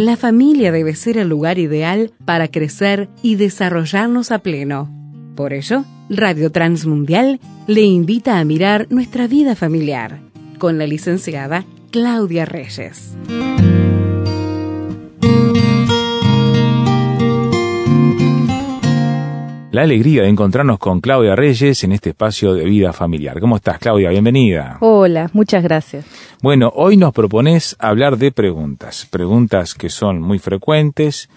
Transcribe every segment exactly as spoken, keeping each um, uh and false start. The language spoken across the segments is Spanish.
la familia debe ser el lugar ideal para crecer y desarrollarnos a pleno. Por ello, Radio Transmundial le invita a mirar nuestra vida familiar con la licenciada Claudia Reyes. La alegría de encontrarnos con Claudia Reyes en este espacio de vida familiar. ¿Cómo estás, Claudia? Bienvenida. Hola, muchas gracias. Bueno, hoy nos propones hablar de preguntas, preguntas que son muy frecuentes,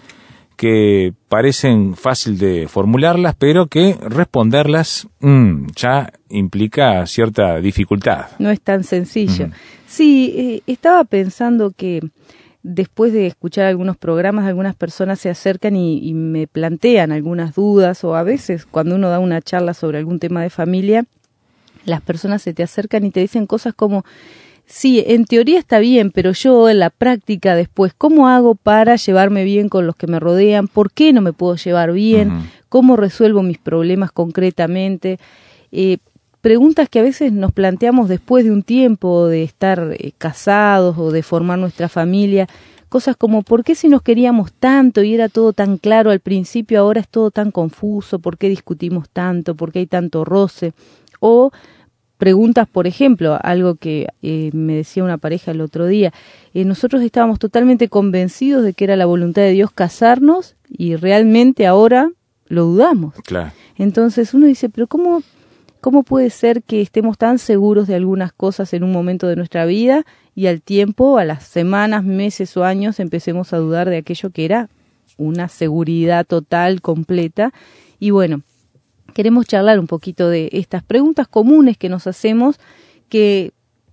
que parecen fácil de formularlas, pero que responderlas mmm, ya implica cierta dificultad. No es tan sencillo. Uh-huh. Sí, eh, estaba pensando que después de escuchar algunos programas, algunas personas se acercan y, y me plantean algunas dudas, o a veces cuando uno da una charla sobre algún tema de familia, las personas se te acercan y te dicen cosas como: sí, en teoría está bien, pero yo en la práctica después, ¿cómo hago para llevarme bien con los que me rodean? ¿Por qué no me puedo llevar bien? Uh-huh. ¿Cómo resuelvo mis problemas concretamente? Eh, Preguntas que a veces nos planteamos después de un tiempo de estar eh, casados o de formar nuestra familia. Cosas como: ¿por qué si nos queríamos tanto y era todo tan claro al principio, ahora es todo tan confuso? ¿Por qué discutimos tanto? ¿Por qué hay tanto roce? O preguntas, por ejemplo, algo que eh, me decía una pareja el otro día. Eh, nosotros estábamos totalmente convencidos de que era la voluntad de Dios casarnos y realmente ahora lo dudamos. Claro. Entonces uno dice, pero ¿cómo... ¿Cómo puede ser que estemos tan seguros de algunas cosas en un momento de nuestra vida y al tiempo, a las semanas, meses o años, empecemos a dudar de aquello que era una seguridad total, completa? Y bueno, queremos charlar un poquito de estas preguntas comunes que nos hacemos, que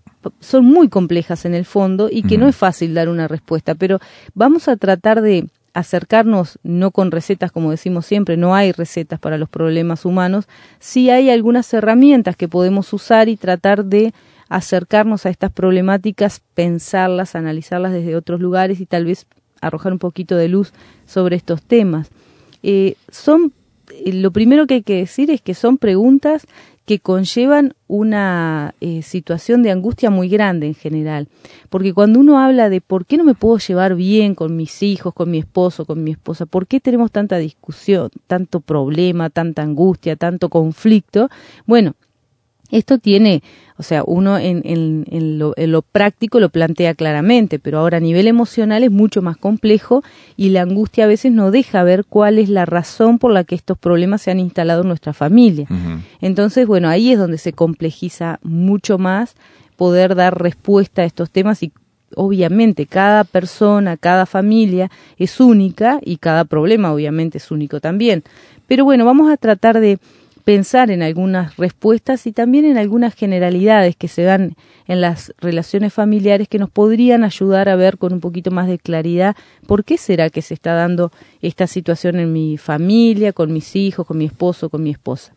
son muy complejas en el fondo y que uh-huh. no es fácil dar una respuesta, pero vamos a tratar de acercarnos, no con recetas, como decimos siempre, no hay recetas para los problemas humanos, sí hay algunas herramientas que podemos usar y tratar de acercarnos a estas problemáticas, pensarlas, analizarlas desde otros lugares y tal vez arrojar un poquito de luz sobre estos temas. Eh, son, eh, lo primero que hay que decir es que son preguntas que conllevan una eh, situación de angustia muy grande en general, porque cuando uno habla de por qué no me puedo llevar bien con mis hijos, con mi esposo, con mi esposa, por qué tenemos tanta discusión, tanto problema, tanta angustia, tanto conflicto, bueno, esto tiene, o sea, uno en, en, en, lo, en lo práctico lo plantea claramente, pero ahora a nivel emocional es mucho más complejo y la angustia a veces no deja ver cuál es la razón por la que estos problemas se han instalado en nuestra familia. Uh-huh. Entonces, bueno, ahí es donde se complejiza mucho más poder dar respuesta a estos temas y obviamente cada persona, cada familia es única y cada problema obviamente es único también. Pero bueno, vamos a tratar de pensar en algunas respuestas y también en algunas generalidades que se dan en las relaciones familiares que nos podrían ayudar a ver con un poquito más de claridad por qué será que se está dando esta situación en mi familia, con mis hijos, con mi esposo, con mi esposa.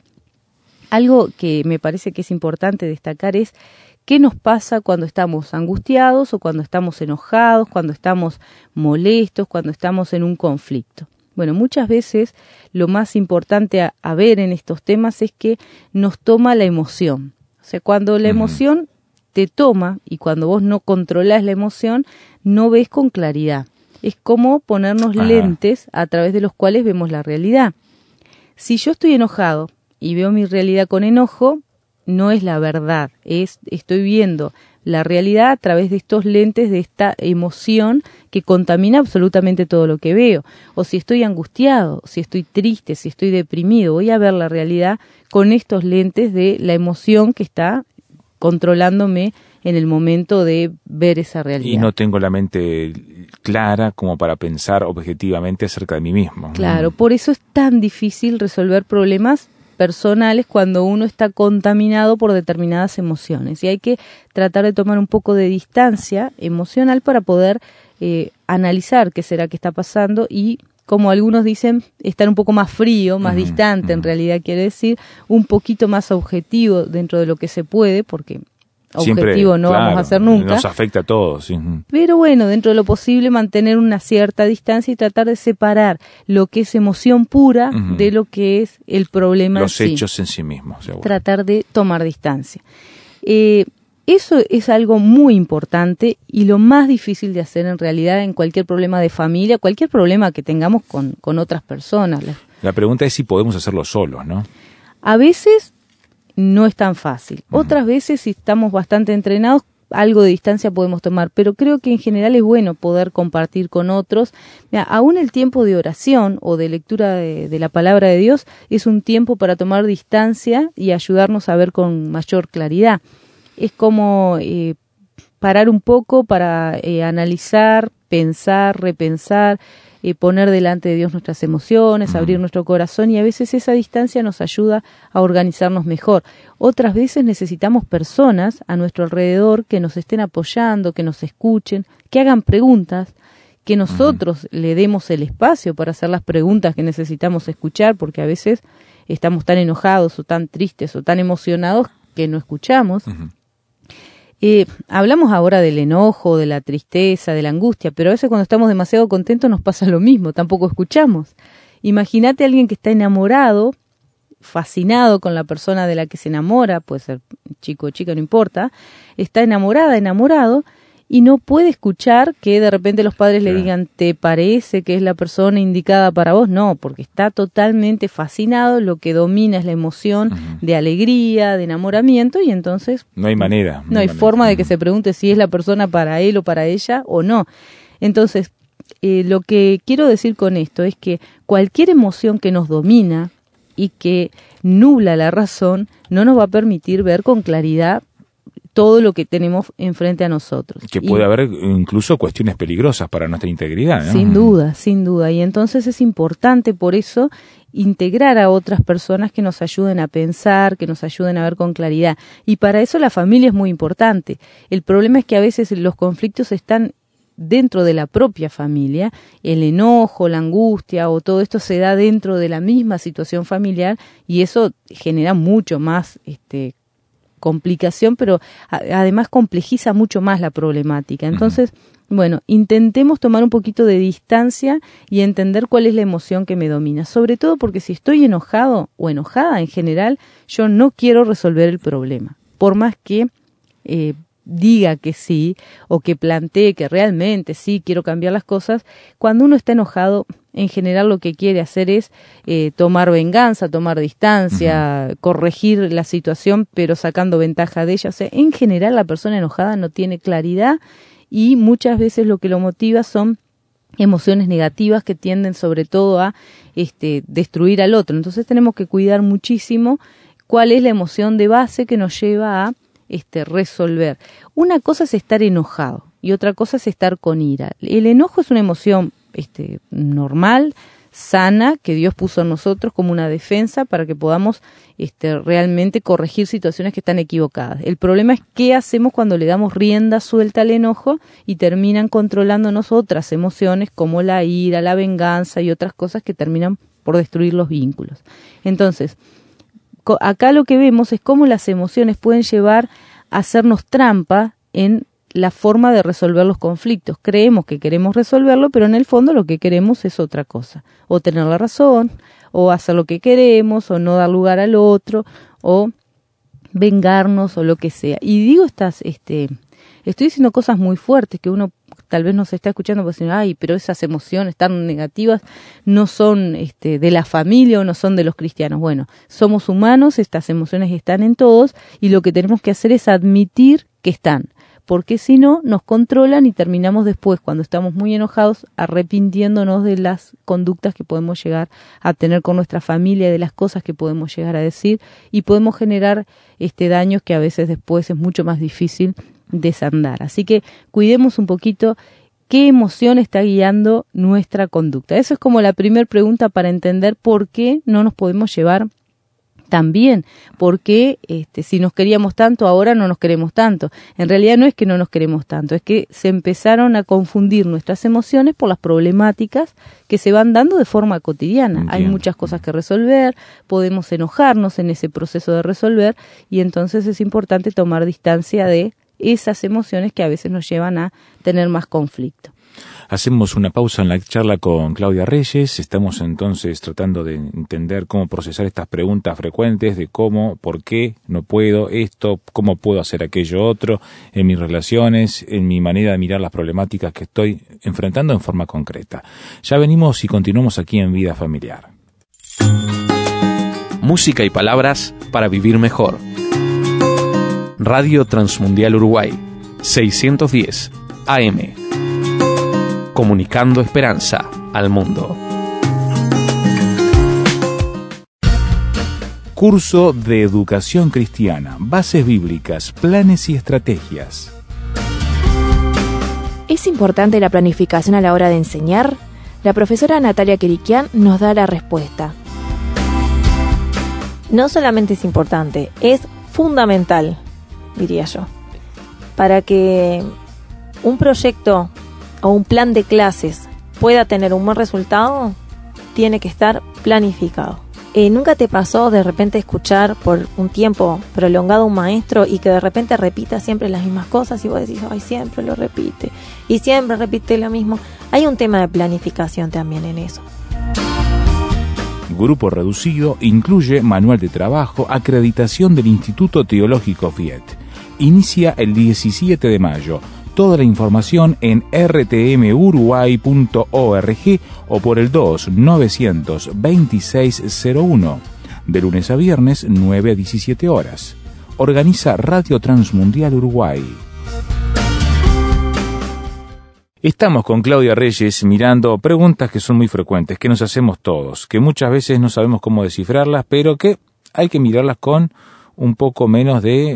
Algo que me parece que es importante destacar es qué nos pasa cuando estamos angustiados o cuando estamos enojados, cuando estamos molestos, cuando estamos en un conflicto. Bueno, muchas veces lo más importante a, a ver en estos temas es que nos toma la emoción. O sea, cuando la emoción te toma y cuando vos no controlás la emoción, no ves con claridad. Es como ponernos Ajá. lentes a través de los cuales vemos la realidad. Si yo estoy enojado y veo mi realidad con enojo, no es la verdad, es estoy viendo la realidad a través de estos lentes de esta emoción que contamina absolutamente todo lo que veo. O si estoy angustiado, si estoy triste, si estoy deprimido, voy a ver la realidad con estos lentes de la emoción que está controlándome en el momento de ver esa realidad. Y no tengo la mente clara como para pensar objetivamente acerca de mí mismo. Claro, mm. por eso es tan difícil resolver problemas personales cuando uno está contaminado por determinadas emociones y hay que tratar de tomar un poco de distancia emocional para poder eh, analizar qué será que está pasando y, como algunos dicen, estar un poco más frío, más uh-huh, distante, uh-huh. en realidad quiere decir un poquito más objetivo dentro de lo que se puede, porque objetivo Siempre, no claro, vamos a hacer nunca. Nos afecta a todos. Sí. Pero bueno, dentro de lo posible mantener una cierta distancia y tratar de separar lo que es emoción pura uh-huh. de lo que es el problema Los en sí. hechos en sí mismos. Seguro. Tratar de tomar distancia. Eh, eso es algo muy importante y lo más difícil de hacer en realidad en cualquier problema de familia, cualquier problema que tengamos con, con otras personas. La pregunta es si podemos hacerlo solos, ¿no? A veces no es tan fácil. Uh-huh. Otras veces, si estamos bastante entrenados, algo de distancia podemos tomar, pero creo que en general es bueno poder compartir con otros. Mira, aún el tiempo de oración o de lectura de, de la palabra de Dios es un tiempo para tomar distancia y ayudarnos a ver con mayor claridad. Es como eh, parar un poco para eh, analizar, pensar, repensar, eh, poner delante de Dios nuestras emociones, abrir nuestro corazón, y a veces esa distancia nos ayuda a organizarnos mejor. Otras veces necesitamos personas a nuestro alrededor que nos estén apoyando, que nos escuchen, que hagan preguntas, que nosotros uh-huh. le demos el espacio para hacer las preguntas que necesitamos escuchar, porque a veces estamos tan enojados o tan tristes o tan emocionados que no escuchamos. Uh-huh. Eh, hablamos ahora del enojo, de la tristeza, de la angustia, pero a veces cuando estamos demasiado contentos nos pasa lo mismo, tampoco escuchamos. Imagínate a alguien que está enamorado, fascinado con la persona de la que se enamora, puede ser chico o chica, no importa, está enamorada, enamorado, y no puede escuchar que de repente los padres claro. le digan, ¿te parece que es la persona indicada para vos? No, porque está totalmente fascinado, lo que domina es la emoción uh-huh. de alegría, de enamoramiento, y entonces no hay manera. No, no hay manera. forma de que se pregunte si es la persona para él o para ella o no. Entonces, eh, lo que quiero decir con esto es que cualquier emoción que nos domina y que nubla la razón no nos va a permitir ver con claridad todo lo que tenemos enfrente a nosotros. Que puede y, haber incluso cuestiones peligrosas para nuestra integridad, ¿no? Sin duda, sin duda. Y entonces es importante por eso integrar a otras personas que nos ayuden a pensar, que nos ayuden a ver con claridad. Y para eso la familia es muy importante. El problema es que a veces los conflictos están dentro de la propia familia, el enojo, la angustia o todo esto se da dentro de la misma situación familiar, y eso genera mucho más este complicación, pero a, además complejiza mucho más la problemática. Entonces, uh-huh. bueno, intentemos tomar un poquito de distancia y entender cuál es la emoción que me domina. Sobre todo porque si estoy enojado o enojada en general, yo no quiero resolver el problema. Por más que eh, diga que sí o que plantee que realmente sí quiero cambiar las cosas, cuando uno está enojado, en general lo que quiere hacer es eh, tomar venganza, tomar distancia, uh-huh. corregir la situación, pero sacando ventaja de ella. O sea, en general la persona enojada no tiene claridad y muchas veces lo que lo motiva son emociones negativas que tienden sobre todo a este, destruir al otro. Entonces tenemos que cuidar muchísimo cuál es la emoción de base que nos lleva a este, resolver. Una cosa es estar enojado y otra cosa es estar con ira. El enojo es una emoción Este, normal, sana, que Dios puso en nosotros como una defensa para que podamos este, realmente corregir situaciones que están equivocadas. El problema es qué hacemos cuando le damos rienda suelta al enojo y terminan controlándonos otras emociones como la ira, la venganza y otras cosas que terminan por destruir los vínculos. Entonces, co- acá lo que vemos es cómo las emociones pueden llevar a hacernos trampa en la forma de resolver los conflictos. Creemos que queremos resolverlo, pero en el fondo lo que queremos es otra cosa. O tener la razón, o hacer lo que queremos, o no dar lugar al otro, o vengarnos, o lo que sea. Y digo estas, este, estoy diciendo cosas muy fuertes que uno tal vez nos está escuchando porque dicen, ay, pero esas emociones tan negativas no son este, de la familia o no son de los cristianos. Bueno, somos humanos, estas emociones están en todos, y lo que tenemos que hacer es admitir que están. Porque si no, nos controlan y terminamos después, cuando estamos muy enojados, arrepintiéndonos de las conductas que podemos llegar a tener con nuestra familia, de las cosas que podemos llegar a decir, y podemos generar este daños que a veces después es mucho más difícil desandar. Así que cuidemos un poquito qué emoción está guiando nuestra conducta. Eso es como la primera pregunta para entender por qué no nos podemos llevar también, porque este, si nos queríamos tanto, ahora no nos queremos tanto. En realidad no es que no nos queremos tanto, es que se empezaron a confundir nuestras emociones por las problemáticas que se van dando de forma cotidiana. Entiendo. Hay muchas cosas que resolver, podemos enojarnos en ese proceso de resolver, y entonces es importante tomar distancia de esas emociones que a veces nos llevan a tener más conflicto. Hacemos una pausa en la charla con Claudia Reyes. Estamos entonces tratando de entender cómo procesar estas preguntas frecuentes de cómo, por qué no puedo esto, cómo puedo hacer aquello otro en mis relaciones, en mi manera de mirar las problemáticas que estoy enfrentando en forma concreta. Ya venimos y continuamos aquí en Vida Familiar. Música y palabras para vivir mejor. Radio Transmundial Uruguay, seiscientos diez A M. Comunicando esperanza al mundo. Curso de Educación Cristiana, Bases Bíblicas, Planes y Estrategias. ¿Es importante la planificación a la hora de enseñar? La profesora Natalia Quiriquian nos da la respuesta. No solamente es importante, es fundamental, diría yo. Para que un proyecto o un plan de clases pueda tener un buen resultado, tiene que estar planificado. Eh, ¿Nunca te pasó de repente escuchar por un tiempo prolongado a un maestro y que de repente repita siempre las mismas cosas y vos decís, ay, siempre lo repite y siempre repite lo mismo? Hay un tema de planificación también en eso. Grupo reducido incluye manual de trabajo, acreditación del Instituto Teológico Fiet. Inicia el diecisiete de mayo. Toda la información en r t m uruguay punto org o por el dos novecientos veintiséis cero uno. De lunes a viernes, nueve a diecisiete horas. Organiza Radio Transmundial Uruguay. Estamos con Claudia Reyes mirando preguntas que son muy frecuentes, que nos hacemos todos, que muchas veces no sabemos cómo descifrarlas, pero que hay que mirarlas con un poco menos de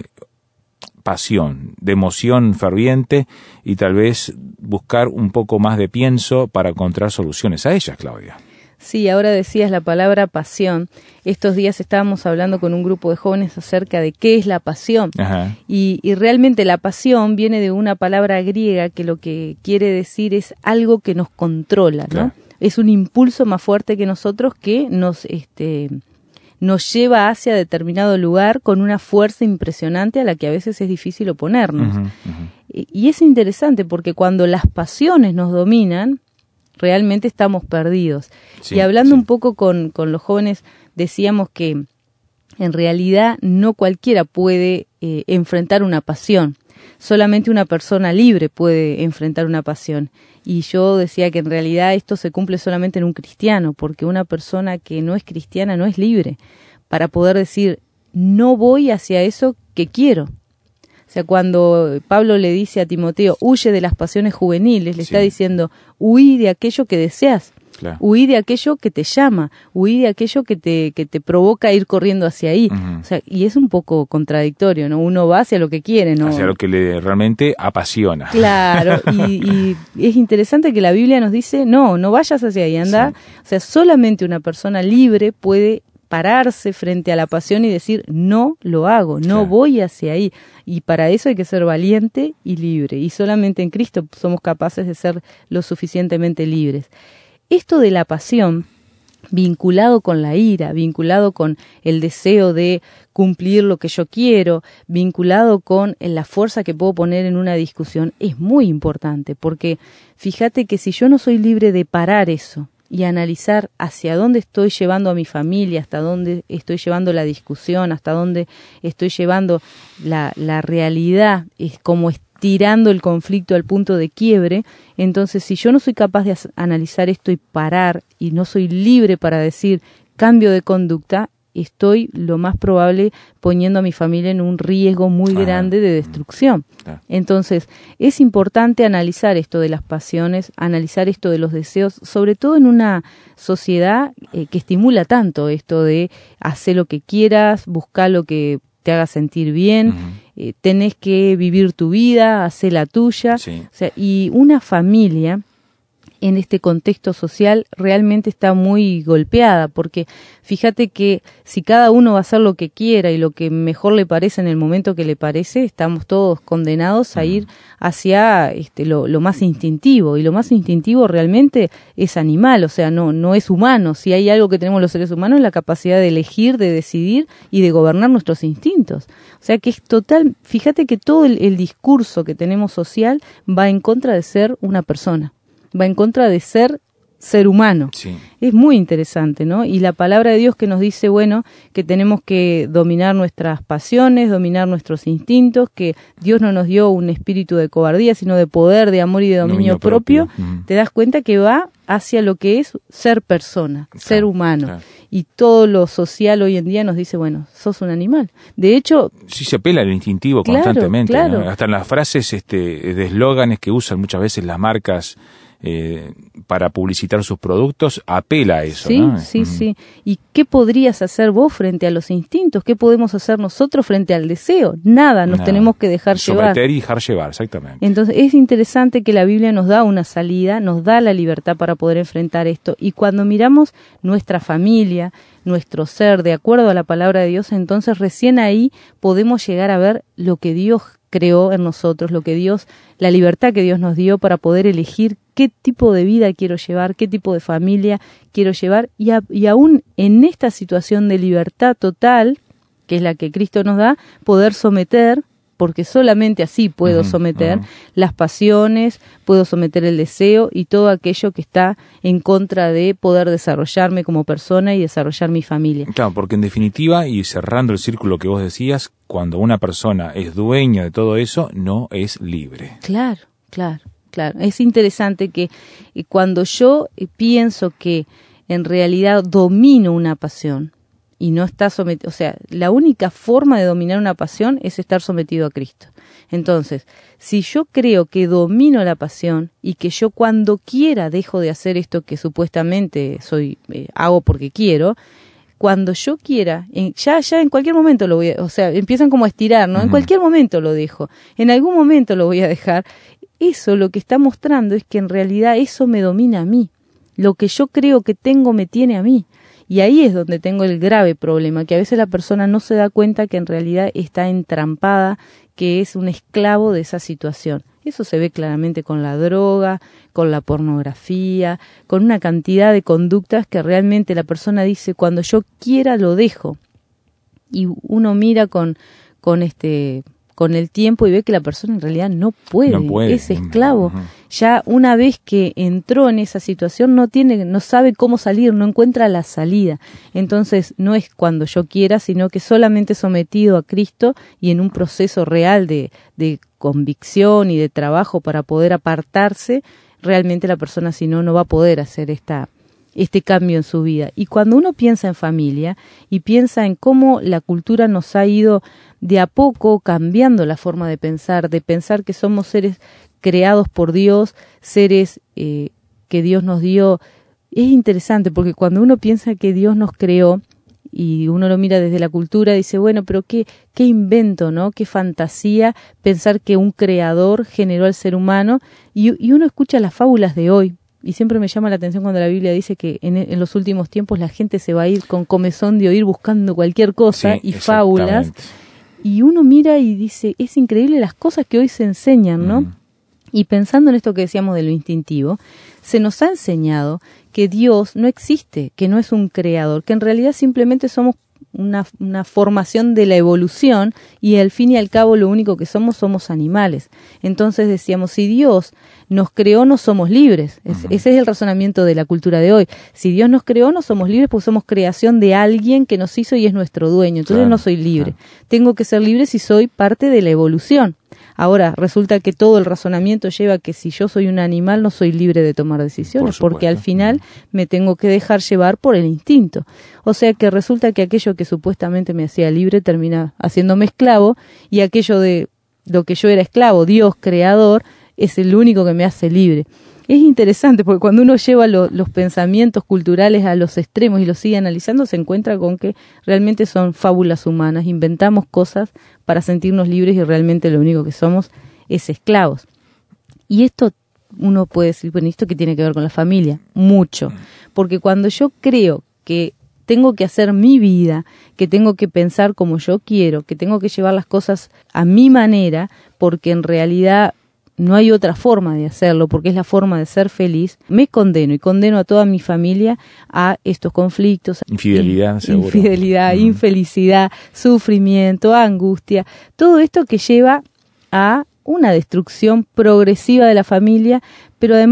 pasión, de emoción ferviente y tal vez buscar un poco más de pienso para encontrar soluciones a ellas, Claudia. Sí, ahora decías la palabra pasión. Estos días estábamos hablando con un grupo de jóvenes acerca de qué es la pasión. Ajá. Y, y realmente la pasión viene de una palabra griega que lo que quiere decir es algo que nos controla, ¿no? Claro. Es un impulso más fuerte que nosotros que nos, este, nos lleva hacia determinado lugar con una fuerza impresionante a la que a veces es difícil oponernos. Uh-huh, uh-huh. Y, y es interesante porque cuando las pasiones nos dominan, realmente estamos perdidos. Sí, y hablando sí. un poco con, con los jóvenes, decíamos que en realidad no cualquiera puede eh, enfrentar una pasión. Solamente una persona libre puede enfrentar una pasión. Y yo decía que en realidad esto se cumple solamente en un cristiano, porque una persona que no es cristiana no es libre para poder decir, no voy hacia eso que quiero. O sea, cuando Pablo le dice a Timoteo, huye de las pasiones juveniles, le Sí. está diciendo, huí de aquello que deseas, Claro. huí de aquello que te llama, huí de aquello que te, que te provoca ir corriendo hacia ahí. Uh-huh. O sea, y es un poco contradictorio, ¿no? Uno va hacia lo que quiere, ¿no? Hacia lo que le realmente apasiona. Claro, y, y es interesante que la Biblia nos dice, no, no vayas hacia ahí, anda. Sí. O sea, solamente una persona libre puede pararse frente a la pasión y decir, no lo hago, no Claro. voy hacia ahí. Y para eso hay que ser valiente y libre. Y solamente en Cristo somos capaces de ser lo suficientemente libres. Esto de la pasión, vinculado con la ira, vinculado con el deseo de cumplir lo que yo quiero, vinculado con la fuerza que puedo poner en una discusión, es muy importante, porque fíjate que si yo no soy libre de parar eso y analizar hacia dónde estoy llevando a mi familia, hasta dónde estoy llevando la discusión, hasta dónde estoy llevando la, la realidad, es como tirando el conflicto al punto de quiebre, entonces si yo no soy capaz de as- analizar esto y parar, y no soy libre para decir cambio de conducta, estoy lo más probable poniendo a mi familia en un riesgo muy Ajá. grande de destrucción. Claro. Entonces, es importante analizar esto de las pasiones, analizar esto de los deseos, sobre todo en una sociedad eh, que estimula tanto esto de hacer lo que quieras, buscar lo que te haga sentir bien, Uh-huh. eh, tenés que vivir tu vida, hacer la tuya. Sí. O sea, y una familia en este contexto social realmente está muy golpeada, porque fíjate que si cada uno va a hacer lo que quiera y lo que mejor le parece en el momento que le parece, estamos todos condenados a ir hacia este, lo, lo más instintivo, y lo más instintivo realmente es animal, o sea, no, no es humano. Si hay algo que tenemos los seres humanos es la capacidad de elegir, de decidir y de gobernar nuestros instintos. O sea que es total, fíjate que todo el, el discurso que tenemos social va en contra de ser una persona. va en contra de ser ser humano. Sí. Es muy interesante, ¿no? Y la palabra de Dios que nos dice, bueno, que tenemos que dominar nuestras pasiones, dominar nuestros instintos, que Dios no nos dio un espíritu de cobardía, sino de poder, de amor y de dominio, dominio propio, propio. Uh-huh. Te das cuenta que va hacia lo que es ser persona, claro, ser humano. Claro. Y todo lo social hoy en día nos dice, bueno, sos un animal. De hecho... Sí, se apela al instintivo claro, constantemente. Claro. ¿No? Hasta en las frases este, de eslóganes que usan muchas veces las marcas eh, para publicitar sus productos, apela a eso. Sí, ¿no? sí, mm. sí. ¿Y qué podrías hacer vos frente a los instintos? ¿Qué podemos hacer nosotros frente al deseo? Nada, nos Nada. tenemos que dejar Someter llevar. Someter y dejar llevar, exactamente. Entonces es interesante que la Biblia nos da una salida, nos da la libertad para poder enfrentar esto. Y cuando miramos nuestra familia, nuestro ser, de acuerdo a la palabra de Dios, entonces recién ahí podemos llegar a ver lo que Dios creó en nosotros, lo que Dios, la libertad que Dios nos dio para poder elegir qué tipo de vida quiero llevar, qué tipo de familia quiero llevar, y, a, y aún en esta situación de libertad total, que es la que Cristo nos da, poder someter, porque solamente así puedo uh-huh, someter uh-huh. las pasiones, puedo someter el deseo y todo aquello que está en contra de poder desarrollarme como persona y desarrollar mi familia. Claro, porque en definitiva, y cerrando el círculo que vos decías, cuando una persona es dueña de todo eso, no es libre. Claro, claro, claro. Es interesante que eh, cuando yo eh, pienso que en realidad domino una pasión, y no está sometido, o sea, la única forma de dominar una pasión es estar sometido a Cristo. Entonces, si yo creo que domino la pasión y que yo cuando quiera dejo de hacer esto que supuestamente soy eh, hago porque quiero, cuando yo quiera, en, ya ya en cualquier momento lo voy a, o sea, empiezan como a estirar, ¿no? Uh-huh. En cualquier momento lo dejo, en algún momento lo voy a dejar. Eso lo que está mostrando es que en realidad eso me domina a mí. Lo que yo creo que tengo me tiene a mí. Y ahí es donde tengo el grave problema, que a veces la persona no se da cuenta que en realidad está entrampada, que es un esclavo de esa situación. Eso se ve claramente con la droga, con la pornografía, con una cantidad de conductas que realmente la persona dice, cuando yo quiera lo dejo. Y uno mira con, con este... con el tiempo y ve que la persona en realidad no puede, no puede. es esclavo. Uh-huh. Ya una vez que entró en esa situación no tiene, no sabe cómo salir, no encuentra la salida. Entonces no es cuando yo quiera, sino que solamente sometido a Cristo y en un proceso real de, de convicción y de trabajo para poder apartarse, realmente la persona si no, no va a poder hacer esta este cambio en su vida. Y cuando uno piensa en familia y piensa en cómo la cultura nos ha ido de a poco cambiando la forma de pensar, de pensar que somos seres creados por Dios, seres eh, que Dios nos dio, es interesante porque cuando uno piensa que Dios nos creó y uno lo mira desde la cultura, dice, bueno, pero qué, qué invento, ¿no? Qué fantasía pensar que un creador generó al ser humano, y, y uno escucha las fábulas de hoy. Y siempre me llama la atención cuando la Biblia dice que en, en los últimos tiempos la gente se va a ir con comezón de oír buscando cualquier cosa, sí, y fábulas. Y uno mira y dice, es increíble las cosas que hoy se enseñan, ¿no? Mm. Y pensando en esto que decíamos de lo instintivo, se nos ha enseñado que Dios no existe, que no es un creador, que en realidad simplemente somos Una, una formación de la evolución y al fin y al cabo lo único que somos somos animales. Entonces decíamos, si Dios nos creó no somos libres. Es, uh-huh. Ese es el razonamiento de la cultura de hoy. Si Dios nos creó no somos libres porque somos creación de alguien que nos hizo y es nuestro dueño. Entonces claro, no soy libre. Claro. Tengo que ser libre si soy parte de la evolución. Ahora, resulta que todo el razonamiento lleva a que si yo soy un animal no soy libre de tomar decisiones, por porque al final me tengo que dejar llevar por el instinto. O sea que resulta que aquello que supuestamente me hacía libre termina haciéndome esclavo, y aquello de lo que yo era esclavo, Dios creador, es el único que me hace libre. Es interesante porque cuando uno lleva lo, los pensamientos culturales a los extremos y los sigue analizando, se encuentra con que realmente son fábulas humanas. Inventamos cosas para sentirnos libres y realmente lo único que somos es esclavos. Y esto uno puede decir, bueno, ¿esto qué tiene que ver con la familia? Mucho. Porque cuando yo creo que tengo que hacer mi vida, que tengo que pensar como yo quiero, que tengo que llevar las cosas a mi manera, porque en realidad no hay otra forma de hacerlo, porque es la forma de ser feliz, me condeno y condeno a toda mi familia a estos conflictos. Infidelidad, in, seguro. Infidelidad, mm. infelicidad, sufrimiento, angustia, todo esto que lleva a una destrucción progresiva de la familia, pero además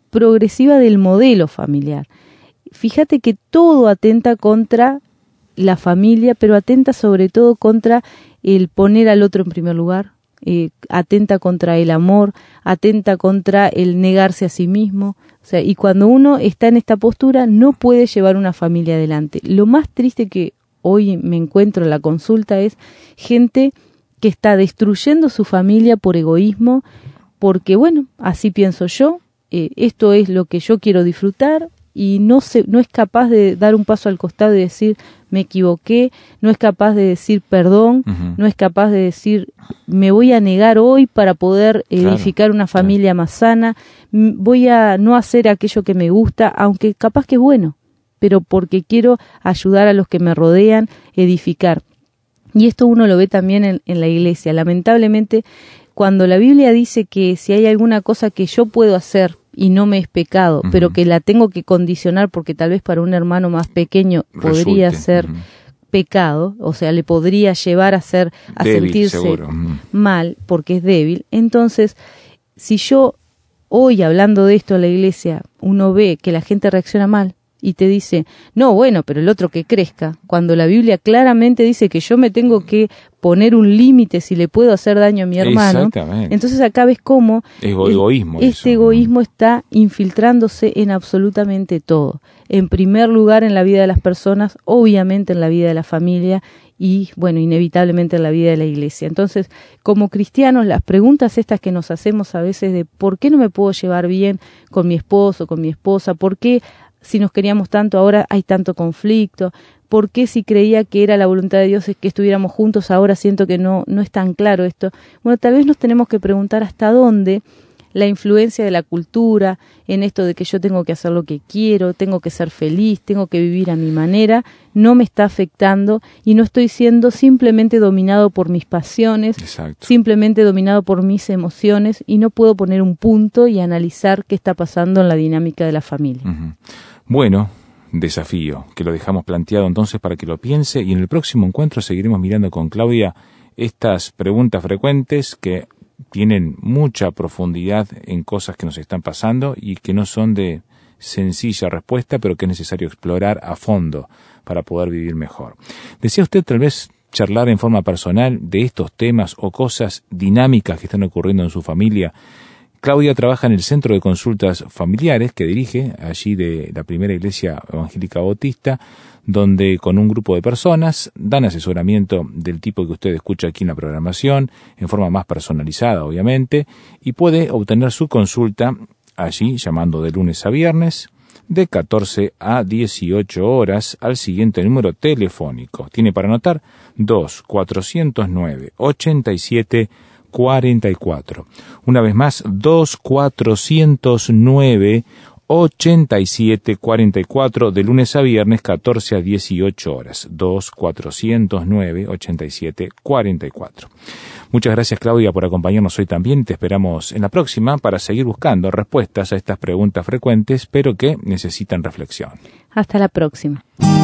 progresiva del modelo familiar. Fíjate que todo atenta contra la familia, pero atenta sobre todo contra el poner al otro en primer lugar, eh, atenta contra el amor, atenta contra el negarse a sí mismo. O sea, y cuando uno está en esta postura no puede llevar una familia adelante. Lo más triste que hoy me encuentro en la consulta es gente que está destruyendo su familia por egoísmo, porque bueno, así pienso yo, eh, esto es lo que yo quiero disfrutar, y no se, no es capaz de dar un paso al costado y decir me equivoqué, no es capaz de decir perdón, uh-huh. no es capaz de decir me voy a negar hoy para poder edificar claro, una familia claro. más sana, voy a no hacer aquello que me gusta, aunque capaz que es bueno, pero porque quiero ayudar a los que me rodean, edificar. Y esto uno lo ve también en, en la iglesia. Lamentablemente, cuando la Biblia dice que si hay alguna cosa que yo puedo hacer y no me es pecado, uh-huh. pero que la tengo que condicionar porque tal vez para un hermano más pequeño podría Resulte. ser uh-huh. pecado, o sea, le podría llevar a ser a débil, sentirse uh-huh. mal porque es débil. Entonces, si yo hoy hablando de esto en la iglesia, uno ve que la gente reacciona mal y te dice, no, bueno, pero el otro que crezca, cuando la Biblia claramente dice que yo me tengo que poner un límite si le puedo hacer daño a mi hermano, entonces acá ves cómo Ego- egoísmo este eso. egoísmo está infiltrándose en absolutamente todo. En primer lugar en la vida de las personas, obviamente en la vida de la familia y, bueno, inevitablemente en la vida de la iglesia. Entonces, como cristianos, las preguntas estas que nos hacemos a veces de ¿por qué no me puedo llevar bien con mi esposo, con mi esposa? ¿Por qué si nos queríamos tanto ahora hay tanto conflicto? ¿Por qué si creía que era la voluntad de Dios que estuviéramos juntos ahora siento que no, no es tan claro esto? Bueno, tal vez nos tenemos que preguntar hasta dónde la influencia de la cultura en esto de que yo tengo que hacer lo que quiero, tengo que ser feliz, tengo que vivir a mi manera, no me está afectando y no estoy siendo simplemente dominado por mis pasiones, Exacto. simplemente dominado por mis emociones y no puedo poner un punto y analizar qué está pasando en la dinámica de la familia. Uh-huh. Bueno, desafío, que lo dejamos planteado entonces para que lo piense y en el próximo encuentro seguiremos mirando con Claudia estas preguntas frecuentes que tienen mucha profundidad en cosas que nos están pasando y que no son de sencilla respuesta, pero que es necesario explorar a fondo para poder vivir mejor. ¿Desea usted tal vez charlar en forma personal de estos temas o cosas dinámicas que están ocurriendo en su familia? Claudia trabaja en el Centro de Consultas Familiares que dirige allí de la Primera Iglesia Evangélica Bautista, donde con un grupo de personas dan asesoramiento del tipo que usted escucha aquí en la programación, en forma más personalizada obviamente, y puede obtener su consulta allí llamando de lunes a viernes de catorce a dieciocho horas al siguiente número telefónico. Tiene para anotar dos cuatrocientos nueve ochenta y siete cuarenta y cuatro. Una vez más, dos cuatrocientos nueve ochenta y siete cuarenta y cuatro de lunes a viernes catorce a dieciocho horas. dos cuatrocientos nueve ochenta y siete cuarenta y cuatro. Muchas gracias, Claudia, por acompañarnos hoy también. Te esperamos en la próxima para seguir buscando respuestas a estas preguntas frecuentes, pero que necesitan reflexión. Hasta la próxima.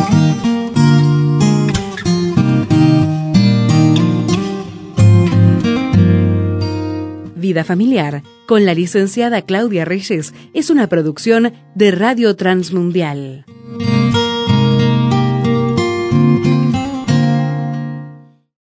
Vida Familiar, con la licenciada Claudia Reyes, es una producción de Radio Transmundial.